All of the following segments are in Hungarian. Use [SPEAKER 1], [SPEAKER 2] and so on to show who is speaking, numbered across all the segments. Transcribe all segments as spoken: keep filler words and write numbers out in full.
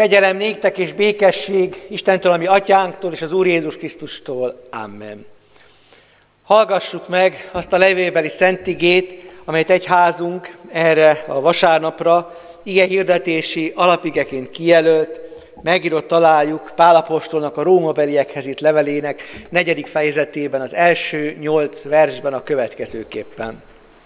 [SPEAKER 1] Kegyelem néktek és békesség Istentől, ami atyánktól és az Úr Jézus Krisztustól. Amen. Hallgassuk meg azt a levélbeli szentigét, amelyet egyházunk erre a vasárnapra ige hirdetési alapigeként kijelölt. Megírott találjuk Pál apostolnak a rómabeliekhez írt levelének negyedik fejezetében, az első nyolc versben a következőképpen.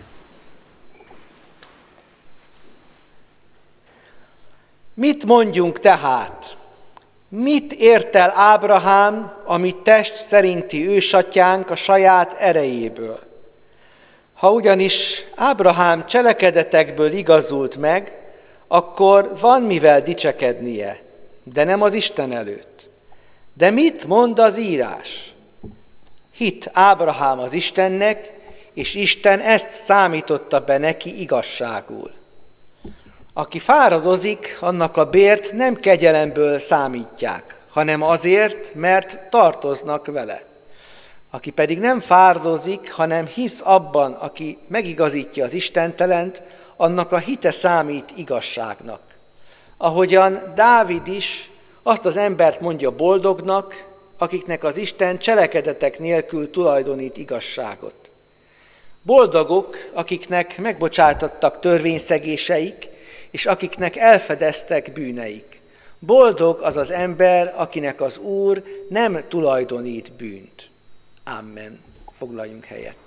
[SPEAKER 1] Mit mondjunk tehát? Mit ért el Ábrahám, ami test szerinti ősatyánk a saját erejéből? Ha ugyanis Ábrahám cselekedetekből igazult meg, akkor van mivel dicsekednie, de nem az Isten előtt. De mit mond az írás? Hitt Ábrahám az Istennek, és Isten ezt számította be neki igazságul. Aki fáradozik, annak a bért nem kegyelemből számítják, hanem azért, mert tartoznak vele. Aki pedig nem fáradozik, hanem hisz abban, aki megigazítja az istentelent, annak a hite számít igazságnak. Ahogyan Dávid is azt az embert mondja boldognak, akiknek az Isten cselekedetek nélkül tulajdonít igazságot. Boldogok, akiknek megbocsátottak törvényszegéseik, és akiknek elfedeztek bűneik. Boldog az az ember, akinek az Úr nem tulajdonít bűnt. Amen. Foglaljunk helyet.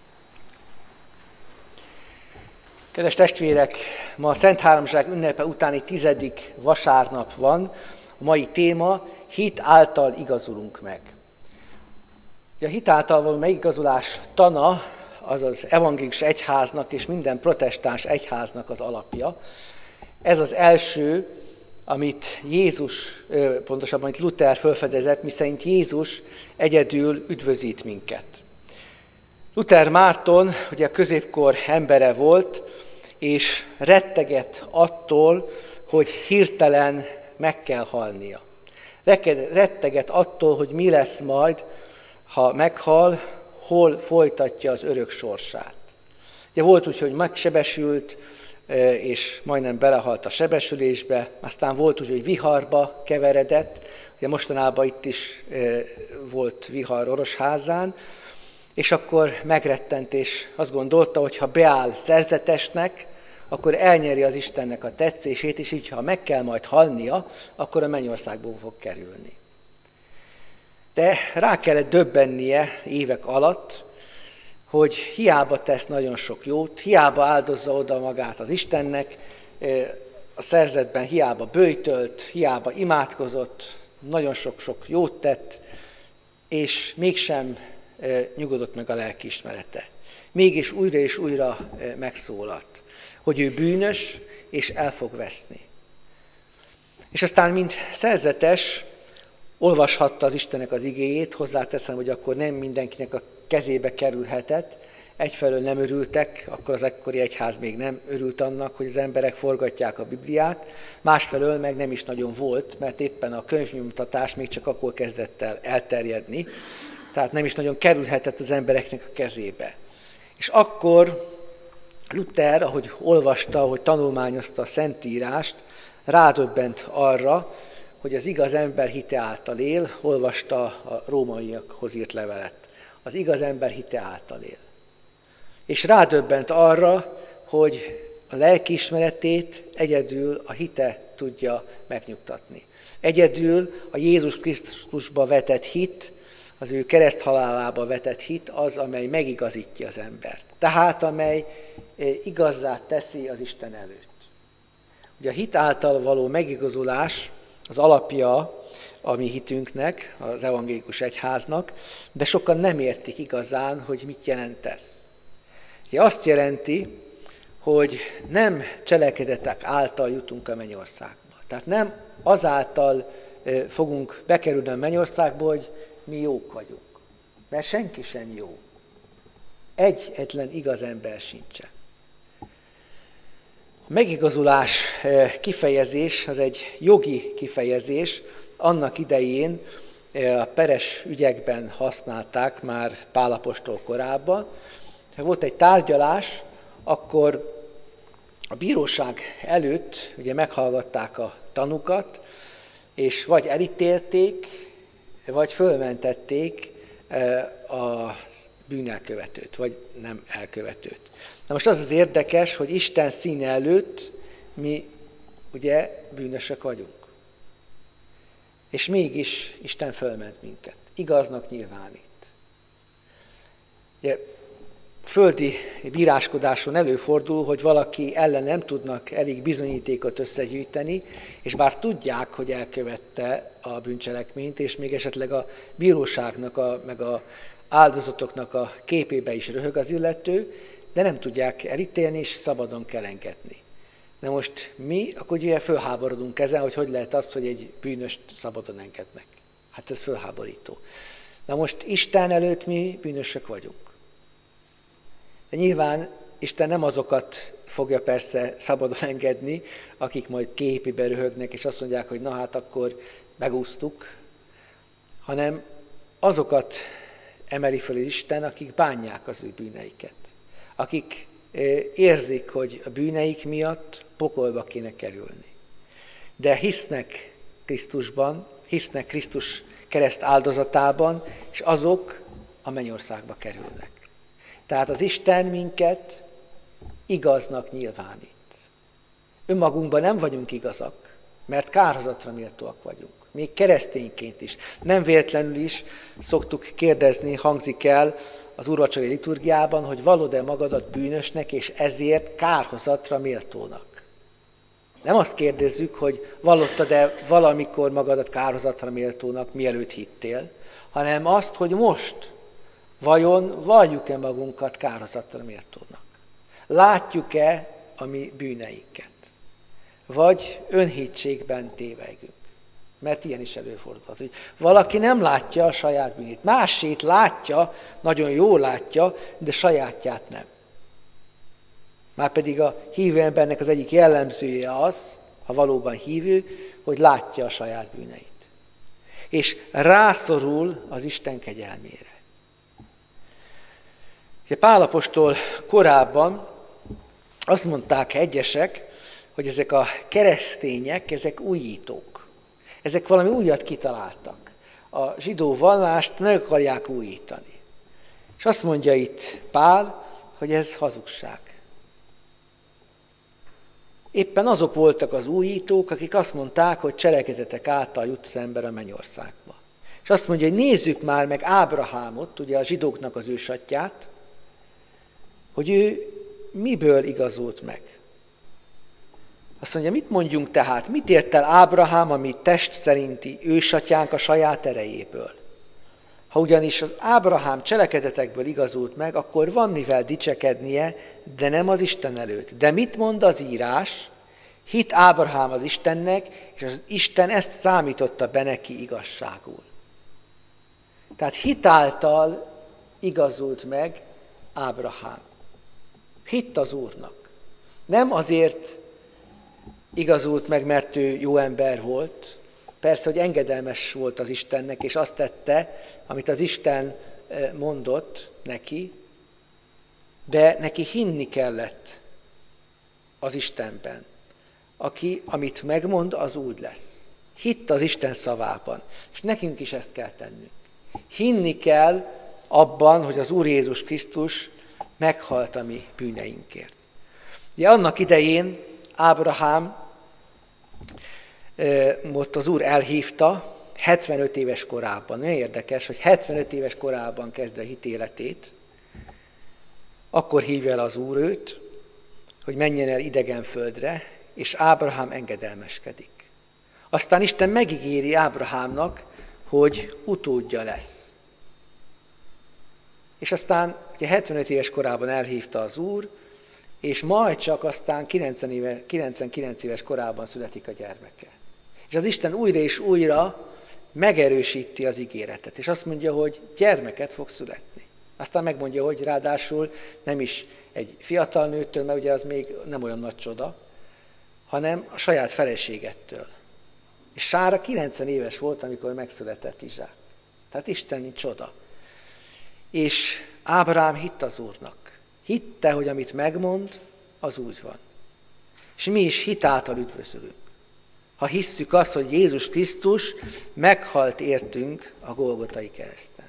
[SPEAKER 1] Kedves testvérek, ma a Szent Háromság ünnepe utáni tizedik vasárnap van. A mai téma: hit által igazulunk meg. A hit által való megigazulás tana az az evangélikus egyháznak és minden protestáns egyháznak az alapja. Ez az első, amit Jézus, pontosabban amit Luther felfedezett, miszerint Jézus egyedül üdvözít minket. Luther Márton ugye a középkor embere volt, és rettegett attól, hogy hirtelen meg kell halnia. Rettegett attól, hogy mi lesz majd, ha meghal, hol folytatja az örök sorsát. Ugye volt úgy, hogy megsebesült, és majdnem belehalt a sebesülésbe, aztán volt úgy, hogy viharba keveredett, ugye mostanában itt is volt vihar Orosházán, és akkor megrettent, és azt gondolta, hogy ha beáll szerzetesnek, akkor elnyeri az Istennek a tetszését, és így, ha meg kell majd halnia, akkor a mennyországba fog kerülni. De rá kellett döbbennie évek alatt, hogy hiába tesz nagyon sok jót, hiába áldozza oda magát az Istennek, a szerzetben hiába böjtölt, hiába imádkozott, nagyon sok-sok jót tett, és mégsem nyugodott meg a lelkiismerete. Mégis újra és újra megszólalt, hogy ő bűnös, és el fog veszni. És aztán, mint szerzetes, olvashatta az Istennek az igéjét, hozzáteszem, hogy akkor nem mindenkinek a kezébe kerülhetett, egyfelől nem örültek, akkor az ekkori egyház még nem örült annak, hogy az emberek forgatják a Bibliát, másfelől meg nem is nagyon volt, mert éppen a könyvnyomtatás még csak akkor kezdett el elterjedni, tehát nem is nagyon kerülhetett az embereknek a kezébe. És akkor Luther, ahogy olvasta, ahogy tanulmányozta a Szentírást, rádöbbent arra, hogy az igaz ember hite által él, olvasta a rómaiakhoz írt levelet. Az igaz ember hite által él. És rádöbbent arra, hogy a lelkiismeretét egyedül a hite tudja megnyugtatni. Egyedül a Jézus Krisztusba vetett hit, az ő kereszthalálába vetett hit az, amely megigazítja az embert. Tehát, amely igazzá teszi az Isten előtt. Ugye a hit által való megigazulás az alapja a mi hitünknek, az evangélikus egyháznak, de sokan nem értik igazán, hogy mit jelent ez. Ugye azt jelenti, hogy nem cselekedetek által jutunk a mennyországba. Tehát nem azáltal fogunk bekerülni a mennyországba, hogy mi jók vagyunk. Mert senki sem jó. Egyetlen igaz ember sincsen. A megigazulás kifejezés az egy jogi kifejezés, annak idején a peres ügyekben használták már Pál apostol korában. Ha volt egy tárgyalás, akkor a bíróság előtt ugye meghallgatták a tanukat, és vagy elítélték, vagy fölmentették a bűnelkövetőt, vagy nem elkövetőt. Na most az az érdekes, hogy Isten színe előtt mi ugye bűnösök vagyunk. És mégis Isten fölment minket. Igaznak nyilvánít. Ugye, földi bíráskodáson előfordul, hogy valaki ellen nem tudnak elég bizonyítékot összegyűjteni, és bár tudják, hogy elkövette a bűncselekményt, és még esetleg a bíróságnak, a, meg a áldozatoknak a képébe is röhög az illető, de nem tudják elítélni, és szabadon kell engedni. Na most mi, akkor ugye fölháborodunk ezen, hogy hogy lehet az, hogy egy bűnöst szabadon engednek. Hát ez fölháborító. Na most Isten előtt mi bűnösök vagyunk. De nyilván Isten nem azokat fogja persze szabadon engedni, akik majd képébe röhögnek, és azt mondják, hogy na hát akkor megúsztuk, hanem azokat emeli föl Isten, akik bánják az ő bűneiket. Akik érzik, hogy a bűneik miatt pokolba kéne kerülni. De hisznek Krisztusban, hisznek Krisztus kereszt áldozatában, és azok a mennyországba kerülnek. Tehát az Isten minket igaznak nyilvánít. Önmagunkban nem vagyunk igazak, mert kárhozatra méltóak vagyunk. Még keresztényként is. Nem véletlenül is szoktuk kérdezni, hangzik el az úrvacsori liturgiában, hogy vallod-e magadat bűnösnek, és ezért kárhozatra méltónak. Nem azt kérdezzük, hogy vallottad-e valamikor magadat kárhozatra méltónak, mielőtt hittél, hanem azt, hogy most vajon valljuk-e magunkat kárhozatra méltónak. Látjuk-e a mi bűneinket? Vagy önhitségben tévegünk? Mert ilyen is előfordulhat, hogy valaki nem látja a saját bűnét. Másét látja, nagyon jól látja, de sajátját nem. Márpedig a hívő embernek az egyik jellemzője az, ha valóban hívő, hogy látja a saját bűneit. És rászorul az Isten kegyelmére. Pál apostol korábban azt mondták egyesek, hogy ezek a keresztények, ezek újítók. Ezek valami újat kitaláltak. A zsidó vallást meg akarják újítani. És azt mondja itt Pál, hogy ez hazugság. Éppen azok voltak az újítók, akik azt mondták, hogy cselekedetek által jut az ember a mennyországba. És azt mondja, hogy nézzük már meg Ábrahámot, ugye a zsidóknak az ősatyját, hogy ő miből igazult meg. Azt mondja, mit mondjunk tehát, mit ért el Ábrahám, ami test szerinti ősatyánk a saját erejéből? Ha ugyanis az Ábrahám cselekedetekből igazult meg, akkor van mivel dicsekednie, de nem az Isten előtt. De mit mond az írás? Hit Ábrahám az Istennek, és az Isten ezt számította be neki igazságul. Tehát hitáltal igazult meg Ábrahám. Hitt az Úrnak. Nem azért igazult meg, mert ő jó ember volt. Persze, hogy engedelmes volt az Istennek, és azt tette, amit az Isten mondott neki, de neki hinni kellett az Istenben. Aki, amit megmond, az úgy lesz. Hitt az Isten szavában. És nekünk is ezt kell tennünk. Hinni kell abban, hogy az Úr Jézus Krisztus meghalt a mi bűneinkért. Ugye annak idején Ábrahám ott az Úr elhívta hetvenöt éves korában. Nagyon érdekes, hogy hetvenöt éves korában kezd a hitéletét. Akkor hívja el az Úr őt, hogy menjen el idegen földre, és Ábrahám engedelmeskedik. Aztán Isten megígéri Ábrahámnak, hogy utódja lesz. És aztán ugye hetvenöt éves korában elhívta az Úr, és majd csak aztán kilencvenkilenc éves korában születik a gyermeke. És az Isten újra és újra megerősíti az ígéretet, és azt mondja, hogy gyermeket fog születni. Aztán megmondja, hogy ráadásul nem is egy fiatal nőtől, mert ugye az még nem olyan nagy csoda, hanem a saját feleségettől. És Sára kilencven éves volt, amikor megszületett Izsák. Tehát isteni csoda. És Ábrahám hitt az Úrnak. Hitte, hogy amit megmond, az úgy van. És mi is hitáltal üdvözülünk. Ha hisszük azt, hogy Jézus Krisztus meghalt értünk a Golgotai kereszten.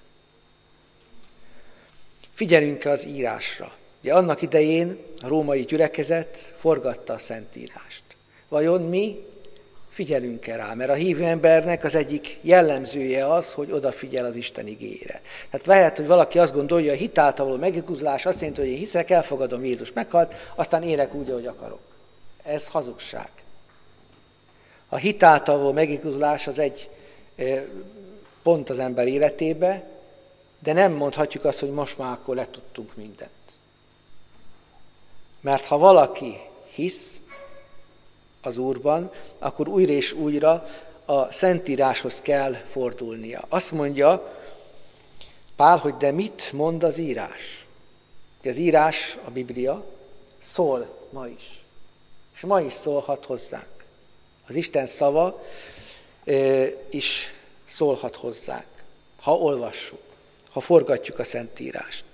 [SPEAKER 1] Figyeljünk az írásra. Ugye annak idején a római gyülekezet forgatta a Szentírást. Vajon mi figyelünk-e rá? Mert a hívő embernek az egyik jellemzője az, hogy odafigyel az Isten igéjére. Tehát lehet, hogy valaki azt gondolja, hogy a hit által való megigazulás azt jelenti, hogy én hiszek, elfogadom, Jézus meghalt, aztán élek úgy, ahogy akarok. Ez hazugság. A hit által való megigazulás az egy pont az ember életébe, de nem mondhatjuk azt, hogy most már akkor letudtunk mindent. Mert ha valaki hisz az Úrban, akkor újra és újra a Szentíráshoz kell fordulnia. Azt mondja Pál, hogy de mit mond az írás? Az írás, a Biblia szól ma is. És ma is szólhat hozzánk. Az Isten szava e, is szólhat hozzánk, ha olvassuk, ha forgatjuk a Szentírást.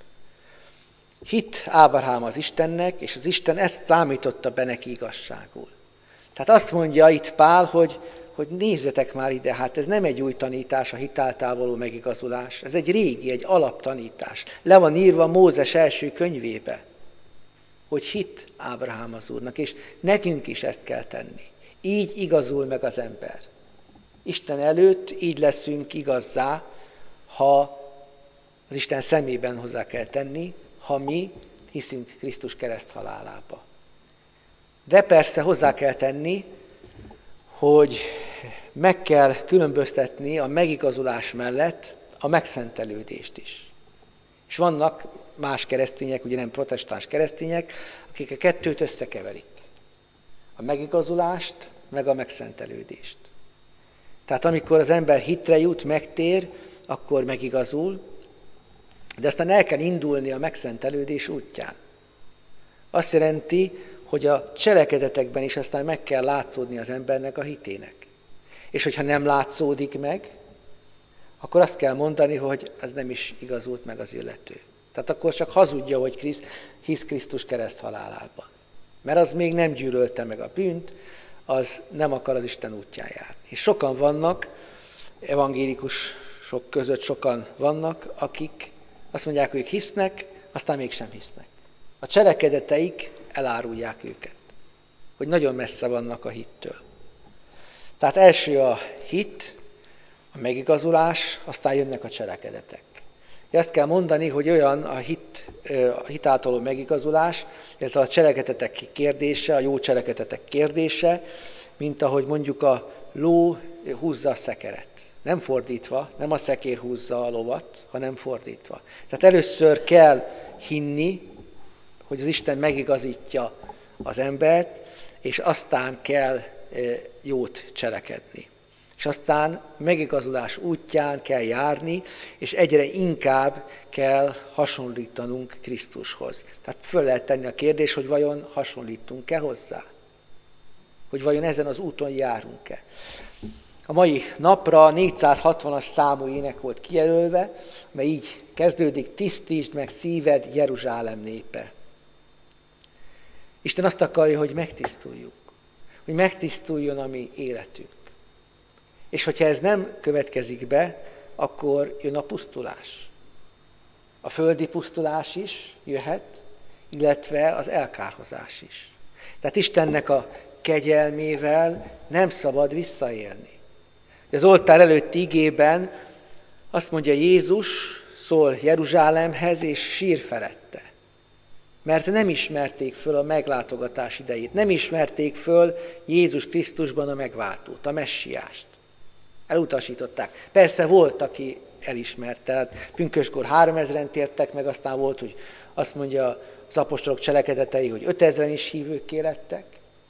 [SPEAKER 1] Hit Ábrahám az Istennek, és az Isten ezt számította be neki igazságul. Tehát azt mondja itt Pál, hogy, hogy nézzetek már ide, hát ez nem egy új tanítás, a hit által való megigazulás, ez egy régi, egy alaptanítás. Le van írva Mózes első könyvébe, hogy hit Ábrahám az Úrnak, és nekünk is ezt kell tenni. Így igazul meg az ember. Isten előtt így leszünk igazzá, ha az Isten szemében hozzá kell tenni, ha mi hiszünk Krisztus kereszthalálába. De persze hozzá kell tenni, hogy meg kell különböztetni a megigazulás mellett a megszentelődést is. És vannak más keresztények, ugye nem protestáns keresztények, akik a kettőt összekeverik. A megigazulást, meg a megszentelődést. Tehát amikor az ember hitre jut, megtér, akkor megigazul, de aztán el kell indulni a megszentelődés útján. Azt jelenti, hogy a cselekedetekben is aztán meg kell látszódni az embernek a hitének. És hogyha nem látszódik meg, akkor azt kell mondani, hogy az nem is igazult meg az illető. Tehát akkor csak hazudja, hogy Kriszt, hisz Krisztus kereszthalálában. Mert az még nem gyűlölte meg a bűnt, az nem akar az Isten útján járni. És sokan vannak, evangélikusok között sokan vannak, akik azt mondják, hogy ők hisznek, aztán mégsem hisznek. A cselekedeteik elárulják őket, hogy nagyon messze vannak a hittől. Tehát első a hit, a megigazulás, aztán jönnek a cselekedetek. Ezt kell mondani, hogy olyan a hit, a hit által való megigazulás, illetve a cselekedetek kérdése, a jó cselekedetek kérdése, mint ahogy mondjuk a ló húzza a szekeret. Nem fordítva, nem a szekér húzza a lovat, hanem fordítva. Tehát először kell hinni, hogy az Isten megigazítja az embert, és aztán kell jót cselekedni. És aztán megigazulás útján kell járni, és egyre inkább kell hasonlítanunk Krisztushoz. Tehát föl lehet tenni a kérdés, hogy vajon hasonlítunk-e hozzá? Hogy vajon ezen az úton járunk-e? A mai napra négyszázhatvanas számú ének volt kijelölve, mely így kezdődik: tisztítsd meg szíved, Jeruzsálem népe. Isten azt akarja, hogy megtisztuljuk, hogy megtisztuljon a mi életünk. És hogyha ez nem következik be, akkor jön a pusztulás. A földi pusztulás is jöhet, illetve az elkárhozás is. Tehát Istennek a kegyelmével nem szabad visszaélni. Az oltár előtti igében azt mondja Jézus, szól Jeruzsálemhez, és sír felette. Mert nem ismerték föl a meglátogatás idejét, nem ismerték föl Jézus Krisztusban a megváltót, a messiást. Elutasították. Persze volt, aki elismerte. Tehát pünköskor háromezren tértek meg, aztán volt, hogy azt mondja az apostolok cselekedetei, hogy ötezren is hívőkké lettek.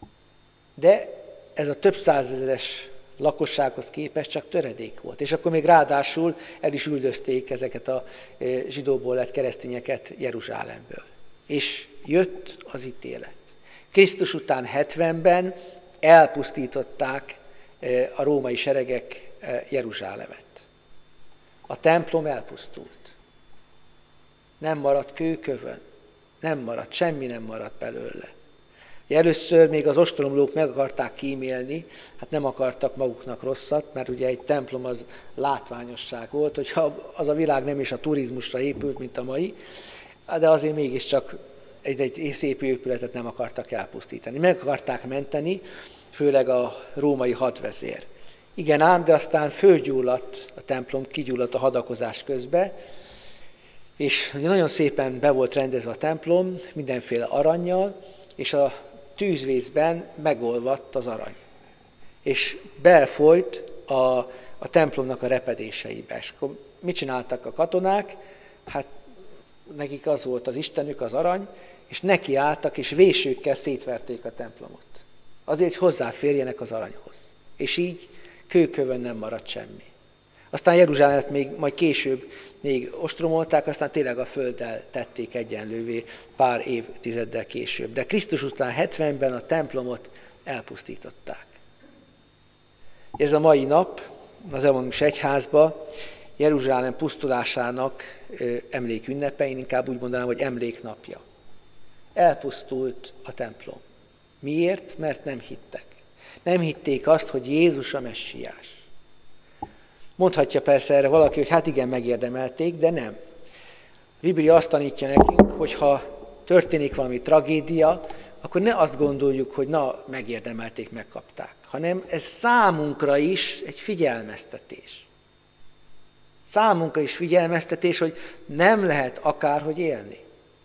[SPEAKER 1] De ez a több százezeres lakossághoz képest csak töredék volt. És akkor még ráadásul el is üldözték ezeket a zsidóból lett keresztényeket Jeruzsálemből. És jött az ítélet. Krisztus után hetvenben elpusztították a római seregek Jeruzsálemet. A templom elpusztult. Nem maradt kőkövön, nem maradt, semmi nem maradt belőle. Először még az ostromlók meg akarták kímélni, hát nem akartak maguknak rosszat, mert ugye egy templom az látványosság volt, hogyha az a világ nem is a turizmusra épült, mint a mai, de azért mégiscsak egy, egy szép épületet nem akartak elpusztítani. Meg akarták menteni, főleg a római hadvezér. Igen ám, de aztán fölgyulladt a templom, kigyulladt a hadakozás közben, és nagyon szépen be volt rendezve a templom, mindenféle arannyal, és a tűzvészben megolvadt az arany. És belfolyt a, a templomnak a repedéseibe. És akkor mit csináltak a katonák? Hát nekik az volt az istenük, az arany, és nekiálltak, és vésőkkel szétverték a templomot. Azért, hogy hozzáférjenek az aranyhoz. És így kőkövön nem maradt semmi. Aztán Jeruzsálemet még majd később még ostromolták, aztán tényleg a földdel tették egyenlővé pár évtizeddel később. De Krisztus után hetvenben a templomot elpusztították. Ez a mai nap az evangélius egyházban Jeruzsálem pusztulásának emlékünnepe, én inkább úgy mondanám, hogy emléknapja. Elpusztult a templom. Miért? Mert nem hittek. Nem hitték azt, hogy Jézus a messiás. Mondhatja persze erre valaki, hogy hát igen, megérdemelték, de nem. A Biblia azt tanítja nekünk, hogy ha történik valami tragédia, akkor ne azt gondoljuk, hogy na, megérdemelték, megkapták, hanem ez számunkra is egy figyelmeztetés. Számunkra is figyelmeztetés, hogy nem lehet akárhogy élni.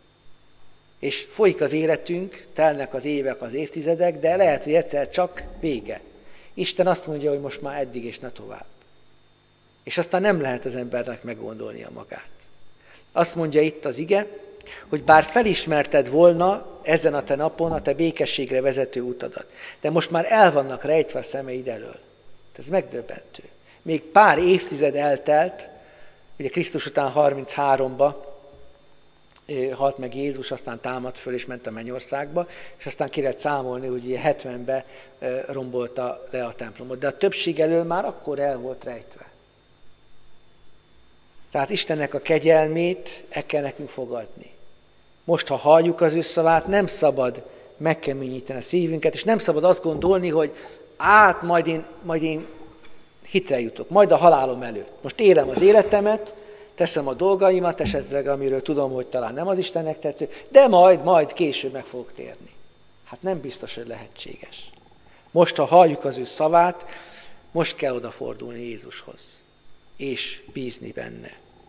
[SPEAKER 1] És folyik az életünk, telnek az évek, az évtizedek, de lehet, hogy egyszer csak vége. Isten azt mondja, hogy most már eddig és ne tovább. És aztán nem lehet az embernek meggondolnia magát. Azt mondja itt az ige, hogy bár felismerted volna ezen a te napon a te békességre vezető utadat, de most már el vannak rejtve a szemeid elől. Ez megdöbbentő. Még pár évtized eltelt, ugye Krisztus után harmincháromba halt meg Jézus, aztán támadt föl és ment a mennyországba, és aztán ki lehet számolni, hogy ugye hetvenben rombolta le a templomot. De a többség elől már akkor el volt rejtve. Tehát Istennek a kegyelmét el kell nekünk fogadni. Most, ha halljuk az ő szavát, nem szabad megkeményíteni a szívünket, és nem szabad azt gondolni, hogy át, majd én, majd én hitre jutok, majd a halálom előtt. Most élem az életemet, teszem a dolgaimat, esetleg amiről tudom, hogy talán nem az Istennek tetsző, de majd, majd később meg fogok térni. Hát nem biztos, hogy lehetséges. Most, ha halljuk az ő szavát, most kell odafordulni Jézushoz, és bízni benne.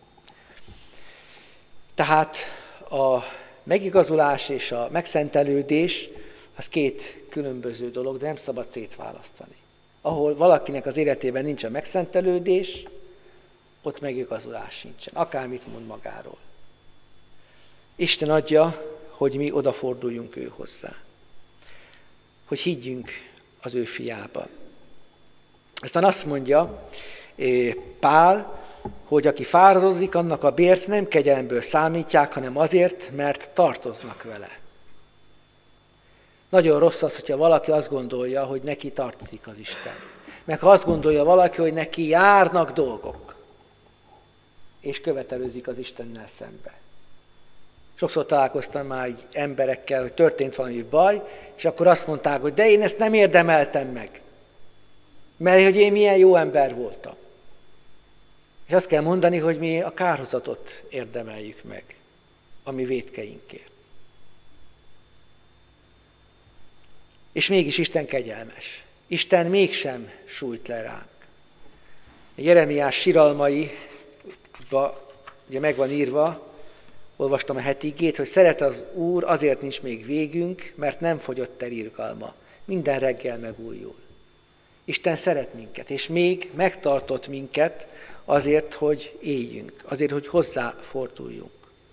[SPEAKER 1] Tehát a megigazulás és a megszentelődés az két különböző dolog, de nem szabad szétválasztani. Ahol valakinek az életében nincs a megszentelődés, ott megigazulás sincsen, akármit mond magáról. Isten adja, hogy mi odaforduljunk ő hozzá. Hogy higgyünk az ő fiába. Aztán azt mondja Pál, hogy aki fáradozik, annak a bért nem kegyelemből számítják, hanem azért, mert tartoznak vele. Nagyon rossz az, hogyha valaki azt gondolja, hogy neki tartozik az Isten. Meg ha azt gondolja valaki, hogy neki járnak dolgok, és követelőzik az Istennel szembe. Sokszor találkoztam már így emberekkel, hogy történt valami baj, és akkor azt mondták, hogy de én ezt nem érdemeltem meg, mert hogy én milyen jó ember voltam. És azt kell mondani, hogy mi a kárhozatot érdemeljük meg a mi vétkeinkért. És mégis Isten kegyelmes. Isten mégsem sújt le ránk. Jeremiás siralmai, ugye meg van írva, olvastam a heti igét, hogy szeret az Úr, azért nincs még végünk, mert nem fogyott el irgalma. Minden reggel megújul. Isten szeret minket, és még megtartott minket azért, hogy éljünk, azért, hogy hozzáforduljunk.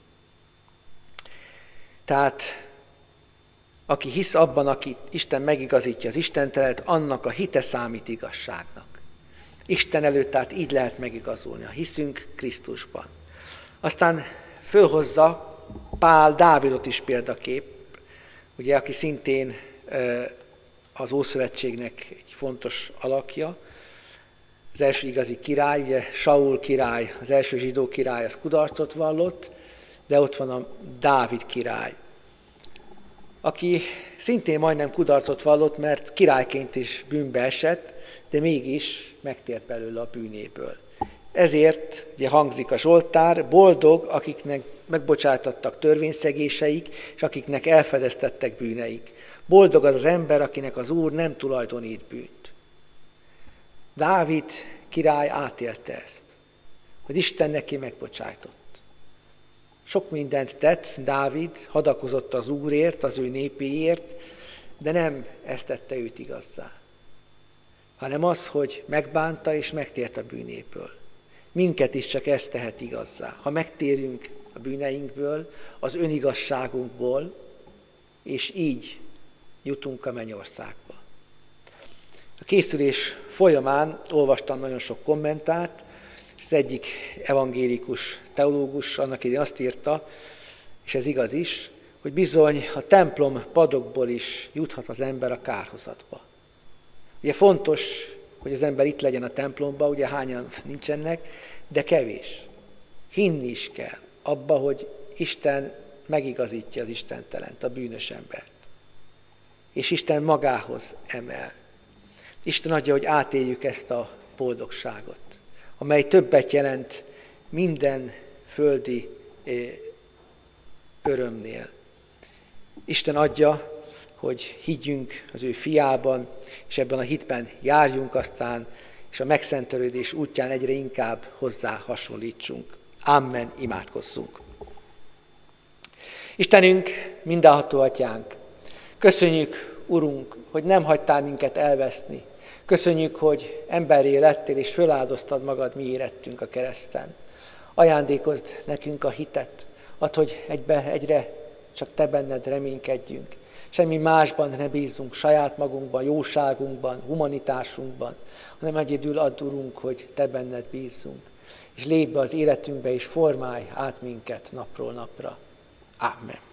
[SPEAKER 1] Tehát aki hisz abban, aki Isten megigazítja az istentelet, annak a hite számít igazságnak. Isten előtt tehát így lehet megigazulni, a hiszünk Krisztusban. Aztán fölhozza Pál Dávidot is példakép, ugye, aki szintén az Ószövetségnek egy fontos alakja. Az első igazi király, ugye Saul király, az első zsidó király, az kudarcot vallott, de ott van a Dávid király. aki szintén majdnem kudarcot vallott, mert királyként is bűnbe esett, de mégis megtért belőle a bűnéből. Ezért ugye hangzik a Zsoltár, boldog, akiknek megbocsátattak törvényszegéseik, és akiknek elfedeztettek bűneik. Boldog az az ember, akinek az Úr nem tulajdonít bűnt. Dávid király átélte ezt, hogy Isten neki megbocsájtott. Sok mindent tett Dávid, hadakozott az Úrért, az ő népéért, de nem ezt tette őt igazzá, hanem az, hogy megbánta és megtért a bűnéből. Minket is csak ezt tehet igazzá. Ha megtérünk a bűneinkből, az önigazságunkból, és így jutunk a mennyországba. A készülés folyamán olvastam nagyon sok kommentárt, és az egyik evangélikus teológus annak idején azt írta, és ez igaz is, hogy bizony a templom padokból is juthat az ember a kárhozatba. Ugye fontos, hogy az ember itt legyen a templomban, ugye hányan nincsenek, de kevés. Hinni is kell abba, hogy Isten megigazítja az istentelent, a bűnös embert. És Isten magához emel. Isten adja, hogy átéljük ezt a boldogságot, amely többet jelent minden földi örömnél. Isten adja, hogy higgyünk az ő fiában, és ebben a hitben járjunk aztán, és a megszentelődés útján egyre inkább hozzá hasonlítsunk. Amen, imádkozzunk. Istenünk, mindenható Atyánk, köszönjük, Urunk, hogy nem hagytál minket elveszni. Köszönjük, hogy emberré lettél, és föláldoztad magad mi érettünk a kereszten. Ajándékozd nekünk a hitet, add, hogy egybe, egyre csak te benned reménykedjünk. Semmi másban ne bízzunk, saját magunkban, jóságunkban, humanitásunkban, hanem egyedül add, Urunk, hogy te benned bízzunk. És lépj be az életünkbe, és formálj át minket napról napra. Amen.